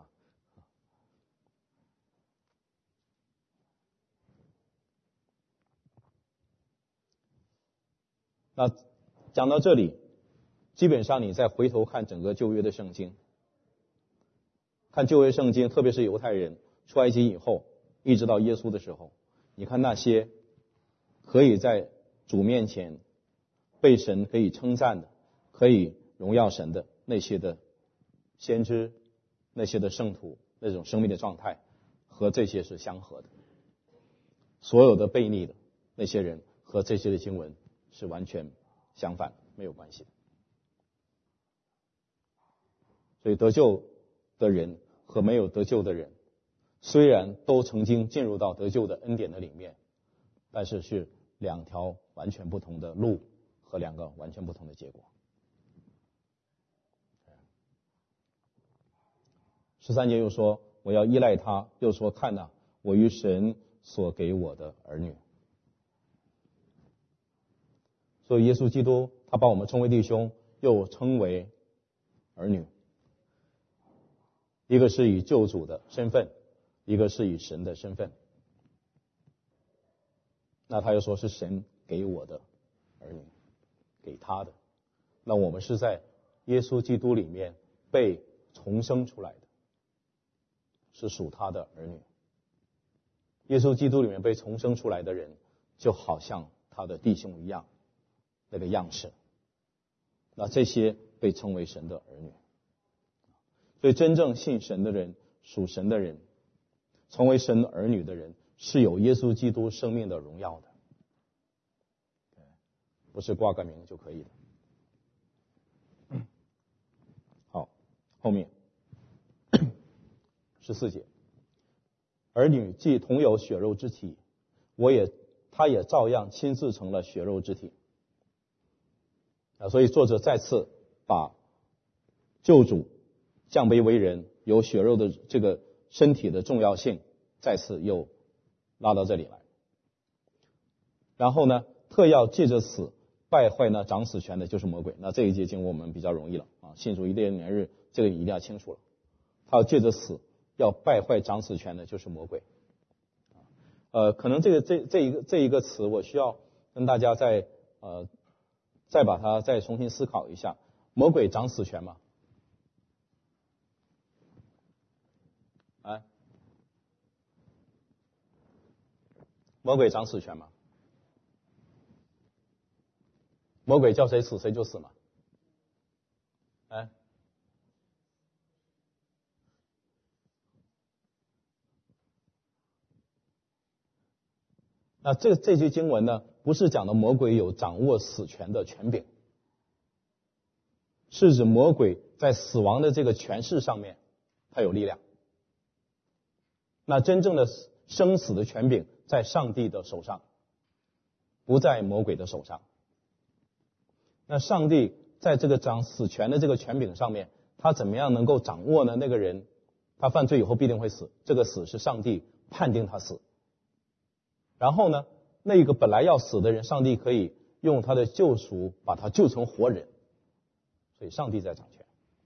那讲到这里，基本上你再回头看整个旧约的圣经，看旧约圣经，特别是犹太人出埃及以后一直到耶稣的时候，你看那些可以在主面前被神可以称赞的，可以荣耀神的那些的先知，那些的圣徒，那种生命的状态和这些是相合的。所有的悖逆的那些人和这些的经文是完全相反，没有关系的。所以得救的人和没有得救的人，虽然都曾经进入到得救的恩典的里面，但是是两条完全不同的路和两个完全不同的结果。13节又说，我要依赖他，又说看哪，我与神所给我的儿女。所以耶稣基督他把我们称为弟兄，又称为儿女，一个是以救主的身份，一个是以神的身份。那他又说是神给我的儿女，给他的。那我们是在耶稣基督里面被重生出来的，是属他的儿女。耶稣基督里面被重生出来的人，就好像他的弟兄一样，那个样式。那这些被称为神的儿女。所以真正信神的人，属神的人，成为神儿女的人，是有耶稣基督生命的荣耀的，不是挂个名就可以的。好，后面14节，儿女既同有血肉之体，他也照样亲自成了血肉之体。所以作者再次把救主降卑为人，有血肉的这个身体的重要性，再次又拉到这里来。 然后呢，特要借着死败坏那掌死权的，就是魔鬼。那这一节经文我们比较容易了啊，信主一列年日，这个一定要清楚了。他要借着死要败坏掌死权的，就是魔鬼。可能这一个词，我需要跟大家再把它再重新思考一下。魔鬼掌死权吗？魔鬼掌死权吗？魔鬼叫谁死谁就死嘛？那这句经文呢，不是讲的魔鬼有掌握死权的权柄，是指魔鬼在死亡的这个权势上面，他有力量。那真正的生死的权柄在上帝的手上，不在魔鬼的手上。那上帝在这个掌死权的这个权柄上面，他怎么样能够掌握呢？那个人他犯罪以后必定会死，这个死是上帝判定他死。然后呢，那个本来要死的人，上帝可以用他的救赎把他救成活人，所以上帝在掌权，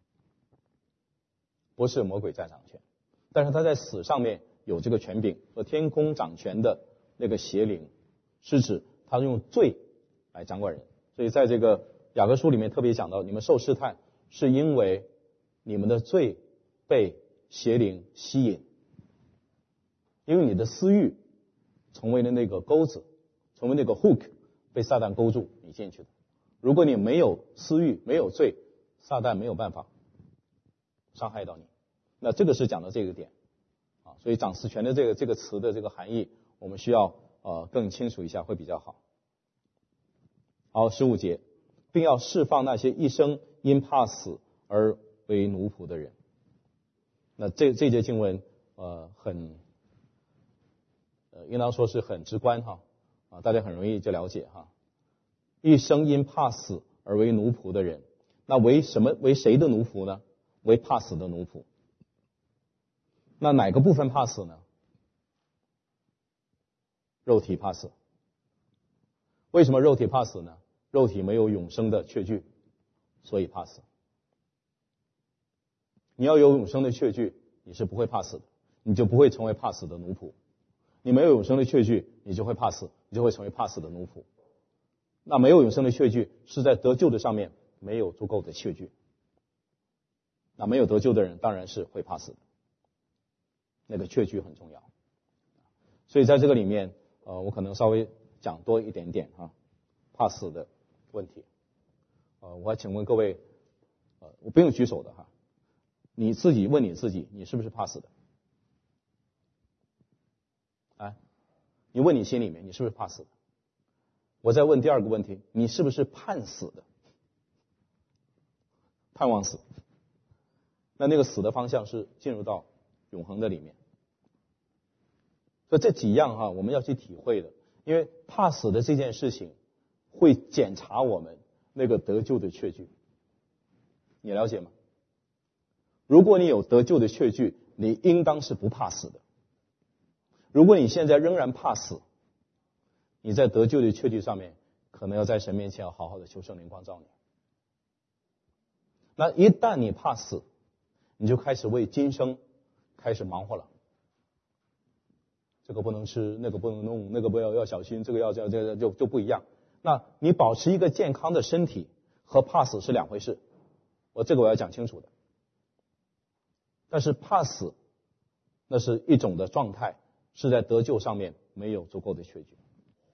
不是魔鬼在掌权。但是他在死上面有这个权柄，和天空掌权的那个邪灵，是指他用罪来掌管人。所以在这个雅各书里面特别讲到，你们受试探是因为你们的罪被邪灵吸引，因为你的私欲成为了那个钩子，成为那个 hook， 被撒旦勾住你进去的。如果你没有私欲，没有罪，撒旦没有办法伤害到你。那这个是讲到这个点啊，所以掌死权的这个词的这个含义，我们需要更清楚一下会比较好。好，15节，并要释放那些一生因怕死而为奴仆的人。那这节经文应当说是很直观哈啊，大家很容易就了解哈。一生因怕死而为奴仆的人，那为谁的奴仆呢？为怕死的奴仆。那哪个部分怕死呢？肉体怕死。为什么肉体怕死呢？肉体没有永生的确据，所以怕死。你要有永生的确据，你是不会怕死的，你就不会成为怕死的奴仆。你没有永生的确据，你就会怕死，你就会成为怕死的奴仆。那没有永生的确据，是在得救的上面没有足够的确据。那没有得救的人当然是会怕死的，那个确据很重要。所以在这个里面，我可能稍微讲多一点点哈，怕死的问题。我还请问各位，我不用举手的哈，你自己问你自己，你是不是怕死的？你问你心里面，你是不是怕死的？我再问第二个问题，你是不是盼死的？盼望死。那个死的方向是进入到永恒的里面。所以这几样哈，我们要去体会的，因为怕死的这件事情会检查我们那个得救的确据。你了解吗？如果你有得救的确据，你应当是不怕死的。如果你现在仍然怕死，你在得救的确据上面，可能要在神面前要好好的求圣灵光照你。那一旦你怕死，你就开始为今生开始忙活了。这个不能吃，那个不能弄，那个不要小心，这个就不一样。那你保持一个健康的身体和怕死是两回事，我要讲清楚的。但是怕死那是一种的状态，是在得救上面没有足够的确据。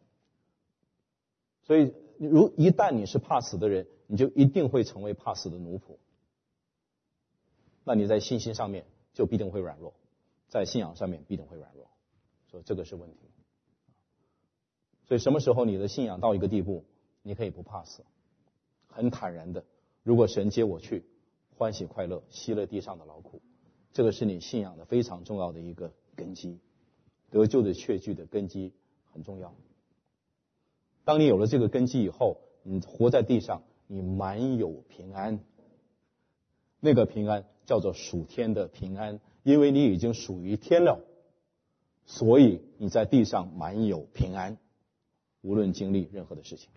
所以一旦你是怕死的人，你就一定会成为怕死的奴仆。那你在信心上面就必定会软弱，在信仰上面必定会软弱，所以这个是问题。所以什么时候你的信仰到一个地步，你可以不怕死，很坦然的，如果神接我去，欢喜快乐，息了地上的劳苦，这个是你信仰的非常重要的一个根基，得救的确据的根基很重要。当你有了这个根基以后，你活在地上，你满有平安。那个平安叫做属天的平安，因为你已经属于天了，所以你在地上满有平安。 无论经历任何的事情。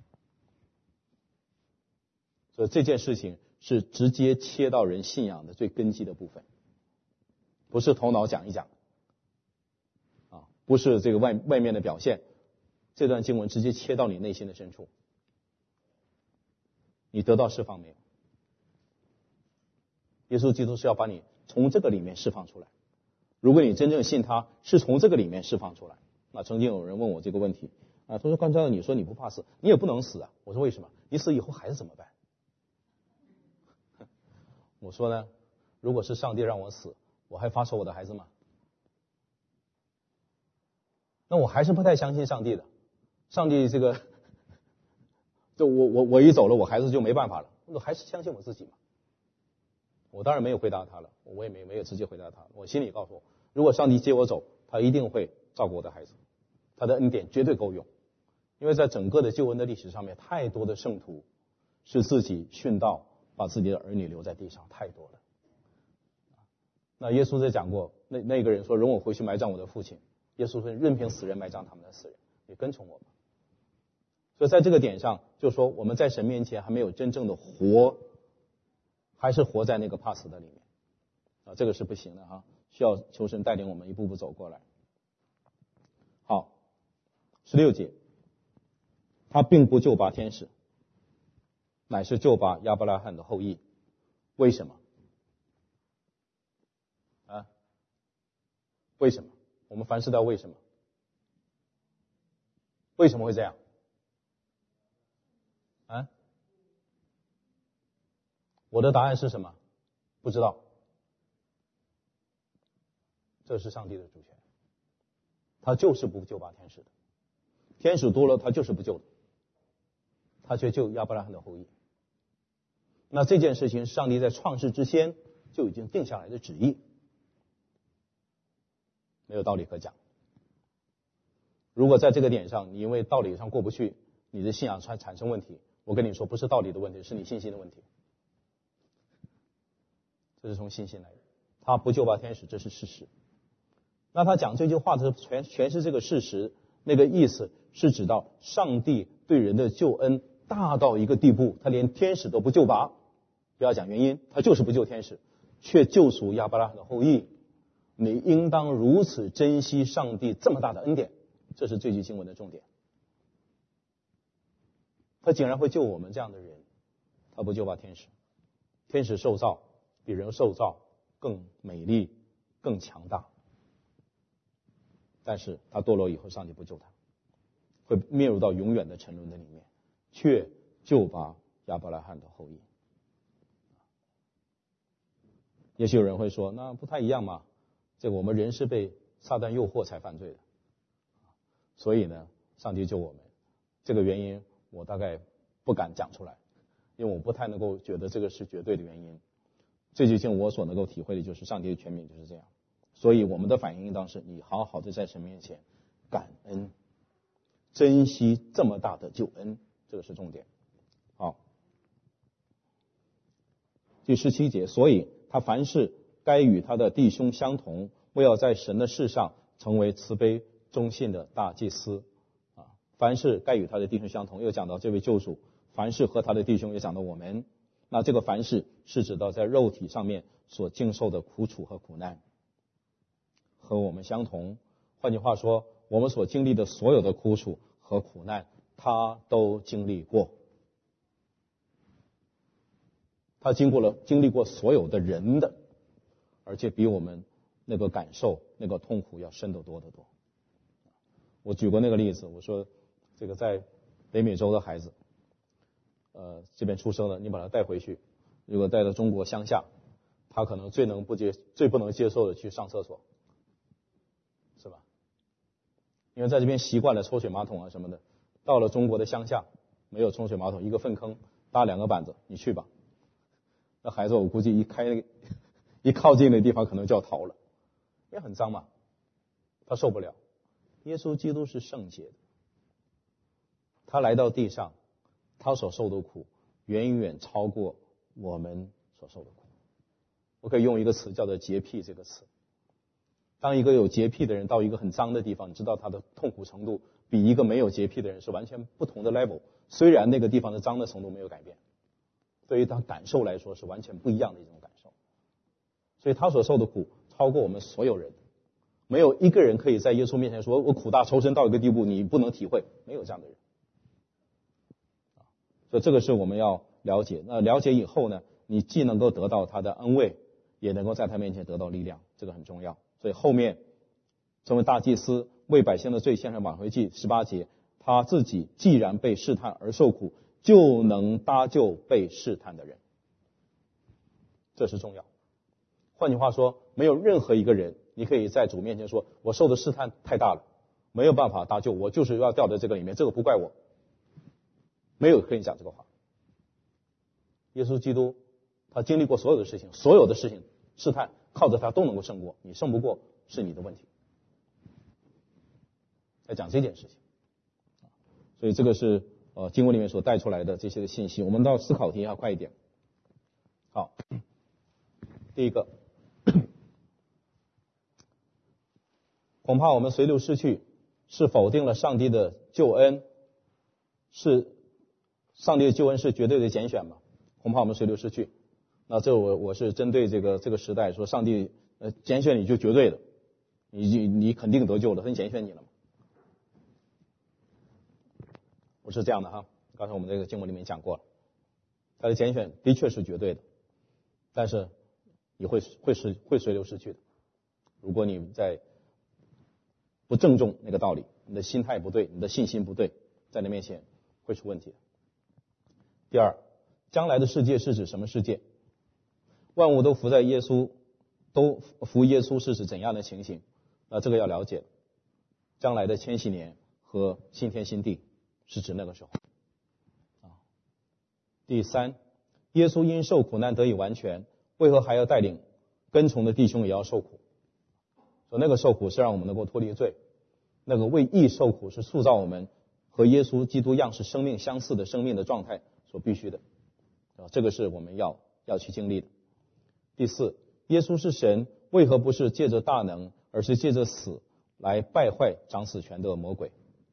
所以这件事情是直接切到人信仰的最根基的部分，不是头脑讲一讲不是这个外面的表现。这段经文直接切到你内心的深处，你得到释放没有？耶稣基督是要把你从这个里面释放出来。如果你真正信他，是从这个里面释放出来。那曾经有人问我这个问题他说关教授，你说你不怕死，你也不能死啊。我说为什么？你死以后孩子怎么办？我说呢，如果是上帝让我死，我还发愁我的孩子吗？那我还是不太相信上帝的。上帝这个，就我一走了，我孩子就没办法了，我还是相信我自己嘛。我当然没有回答他了，我也没有直接回答他。我心里告诉我，如果上帝接我走，他一定会照顾我的孩子，他的恩典绝对够用。因为在整个的救恩的历史上面，太多的圣徒是自己殉道，把自己的儿女留在地上，太多了。那耶稣在讲过，那个人说，容我回去埋葬我的父亲。耶稣说，任凭死人埋葬他们的死人，你跟从我吧。所以在这个点上，就说我们在神面前还没有真正的活，还是活在那个怕死的里面这个是不行的需要求神带领我们一步步走过来。好，16节，他并不救拔天使，乃是救拔亚伯拉罕的后裔。为什么为什么？我们凡事都要为什么？为什么会这样我的答案是什么？不知道。这是上帝的主权，他就是不救拔天使的。天使多了，他就是不救的，他却救亚伯拉罕的后裔。那这件事情，上帝在创世之前就已经定下来的旨意，没有道理可讲。如果在这个点上，你因为道理上过不去，你的信仰产生问题，我跟你说，不是道理的问题，是你信心的问题。这是从信心来的，他不救拔天使，这是事实。那他讲这句话的时候，全是这个事实，那个意思是指到上帝对人的救恩大到一个地步，他连天使都不救拔。不要讲原因，他就是不救天使，却救赎亚伯拉罕的后裔。你应当如此珍惜上帝这么大的恩典，这是这句经文的重点。他竟然会救我们这样的人，他不救拔天使。天使受造比人受造更美丽更强大，但是他堕落以后，上帝不救他，会灭入到永远的沉沦的里面，却救拔亚伯拉罕的后裔。也许有人会说，那不太一样嘛，这个我们人是被撒旦诱惑才犯罪的，所以呢上帝救我们。这个原因我大概不敢讲出来，因为我不太能够觉得这个是绝对的原因。这句经我所能够体会的就是上帝的权柄就是这样。所以我们的反应应当是，你好好的在神面前感恩，珍惜这么大的救恩，这个是重点。好，第17节，所以他凡事该与他的弟兄相同，为要在神的事上成为慈悲忠信的大祭司凡事该与他的弟兄相同，又讲到这位救主，凡事和他的弟兄，也讲到我们。那这个凡事是指到在肉体上面所经受的苦楚和苦难和我们相同。换句话说，我们所经历的所有的苦楚和苦难，他都经历过。他经历过所有的人的，而且比我们那个感受那个痛苦要深得多得多。我举过那个例子，我说这个在北美洲的孩子这边出生的，你把他带回去，如果带到中国乡下，他可能最不能接受的去上厕所，是吧？因为在这边习惯了抽水马桶什么的，到了中国的乡下没有冲水马桶，一个粪坑搭2个板子，你去吧。那孩子我估计一靠近那地方可能就要逃了，因为很脏嘛，他受不了。耶稣基督是圣洁的，他来到地上，他所受的苦远远超过我们所受的苦。我可以用一个词叫做洁癖这个词。当一个有洁癖的人到一个很脏的地方，你知道他的痛苦程度比一个没有洁癖的人是完全不同的 level。虽然那个地方的脏的程度没有改变，对于他感受来说是完全不一样的一种感受。所以他所受的苦超过我们所有人，没有一个人可以在耶稣面前说我苦大仇深到一个地步你不能体会，没有这样的人。所以这个是我们要了解。那了解以后呢，你既能够得到他的安慰，也能够在他面前得到力量，这个很重要。所以后面成为大祭司，为百姓的罪献上挽回祭，18节，他自己既然被试探而受苦，就能搭救被试探的人，这是重要。换句话说，没有任何一个人你可以在主面前说我受的试探太大了，没有办法搭救，我就是要掉在这个里面，这个不怪我，没有可以讲这个话。耶稣基督他经历过所有的事情，所有的事情试探靠着他都能够胜过，你胜不过是你的问题。在讲这件事情，所以这个是经文里面所带出来的这些的信息。我们到思考题快一点。好，第一个，恐怕我们随流失去，是否定了上帝的救恩，是上帝的救恩是绝对的拣选吗？恐怕我们随流失去。那这我是针对这个时代说，上帝拣选你就绝对的，你肯定得救了，他拣选你了嘛？不是这样的哈。刚才我们这个经文里面讲过了，他的拣选的确是绝对的，但是你会随流失去的。如果你在不正中那个道理，你的心态不对，你的信心不对，在你面前会出问题的。第二，将来的世界是指什么世界？万物都服耶稣是指怎样的情形？那这个要了解。将来的千禧年和新天新地是指那个时候。第三，耶稣因受苦难得以完全，为何还要带领跟从的弟兄也要受苦？说那个受苦是让我们能够脱离罪，那个为义受苦是塑造我们和耶稣基督样式生命相似的生命的状态所必须的。这个是我们要去经历的。第四，耶稣是神，为何不是借着大能，而是借着死来败坏掌死权的魔鬼？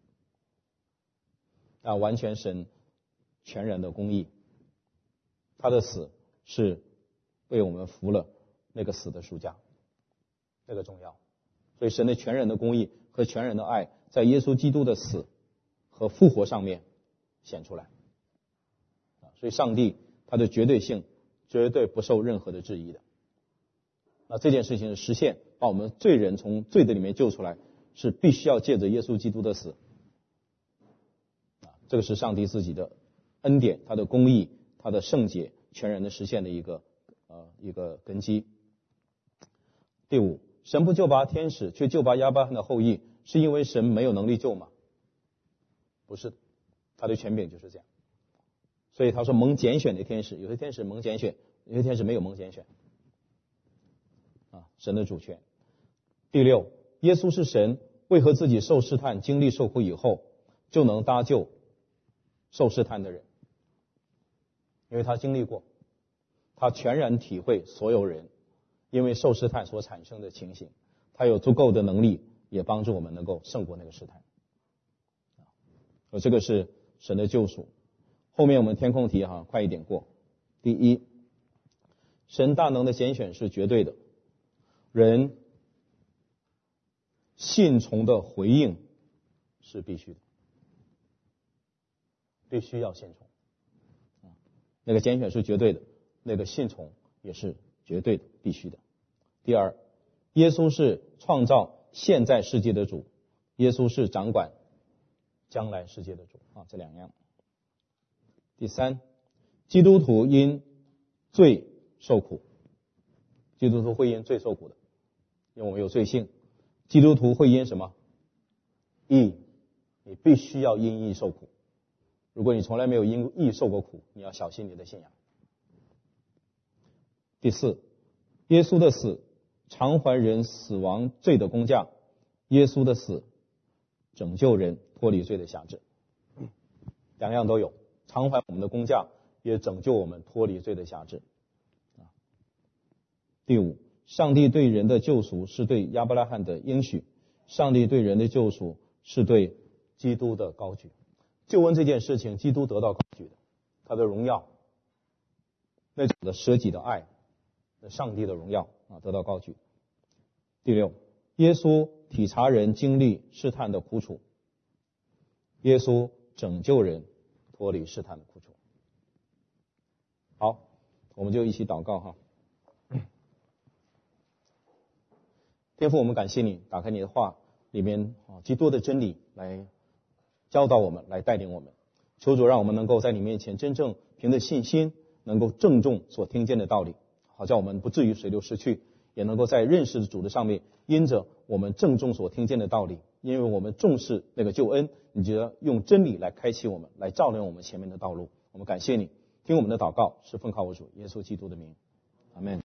完全神全然的公义，他的死是为我们付了那个死的赎价，这个重要。所以神的全然的公义和全然的爱在耶稣基督的死和复活上面显出来。所以上帝他的绝对性绝对不受任何的质疑的。那这件事情的实现，把我们罪人从罪的里面救出来，是必须要借着耶稣基督的死。这个是上帝自己的恩典，他的公义，他的圣洁全然的实现的一个根基。第五，神不救拔天使，却救拔亚伯拉罕的后裔，是因为神没有能力救吗？不是，他的权柄就是这样。所以他说蒙拣选的天使，有些天使蒙拣选，有些天使没有蒙拣选。神的主权。第六，耶稣是神，为何自己受试探，经历受苦以后，就能搭救受试探的人？因为他经历过，他全然体会所有人因为受试探所产生的情形，他有足够的能力，也帮助我们能够胜过那个试探。这个是神的救赎。后面我们填空题快一点过。第一，神大能的拣选是绝对的，人信从的回应是必须的，必须要信从。那个拣选是绝对的，那个信从也是绝对的，必须的。第二，耶稣是创造现在世界的主，耶稣是掌管将来世界的主这两样。第三，基督徒因罪受苦，基督徒会因罪受苦的，因为我们有罪性。基督徒会因什么？义，你必须要因义受苦。如果你从来没有因义受过苦，你要小心你的信仰。第四，耶稣的死偿还人死亡罪的工价，耶稣的死拯救人脱离罪的辖制，两样都有，偿还我们的工价，也拯救我们脱离罪的辖制。第五，上帝对人的救赎是对亚伯拉罕的应许，上帝对人的救赎是对基督的高举。救恩这件事情，基督得到高举的，他的荣耀，那种的舍己的爱，上帝的荣耀得到高举。第六，耶稣体察人经历试探的苦楚，耶稣拯救人脱离试探的苦楚。好，我们就一起祷告哈。天父，我们感谢你，打开你的话里面极多的真理来教导我们，来带领我们。求主让我们能够在你面前真正凭着信心，能够郑重所听见的道理，好叫我们不至于水流失去，也能够在认识主的上面，因着我们郑重所听见的道理，因为我们重视那个救恩，你就要用真理来开启我们，来照亮我们前面的道路。我们感谢你，听我们的祷告是奉靠我主耶稣基督的名，阿们。